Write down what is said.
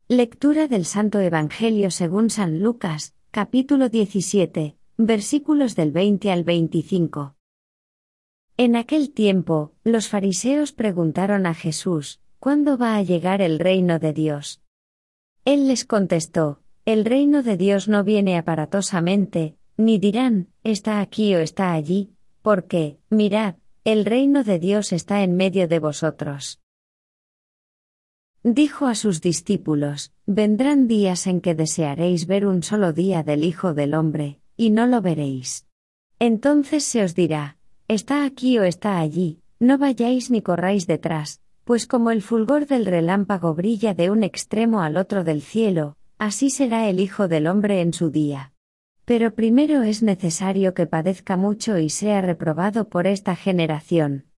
Lectura del Santo Evangelio según San Lucas, capítulo 17, versículos del 20 al 25. En aquel tiempo, los fariseos preguntaron a Jesús, ¿cuándo va a llegar el reino de Dios? Él les contestó, el reino de Dios no viene aparatosamente, ni dirán, está aquí o está allí, porque, mirad, el reino de Dios está en medio de vosotros. Dijo a sus discípulos, vendrán días en que desearéis ver un solo día del Hijo del Hombre, y no lo veréis. Entonces se os dirá, está aquí o está allí, no vayáis ni corráis detrás, pues como el fulgor del relámpago brilla de un extremo al otro del cielo, así será el Hijo del Hombre en su día. Pero primero es necesario que padezca mucho y sea reprobado por esta generación.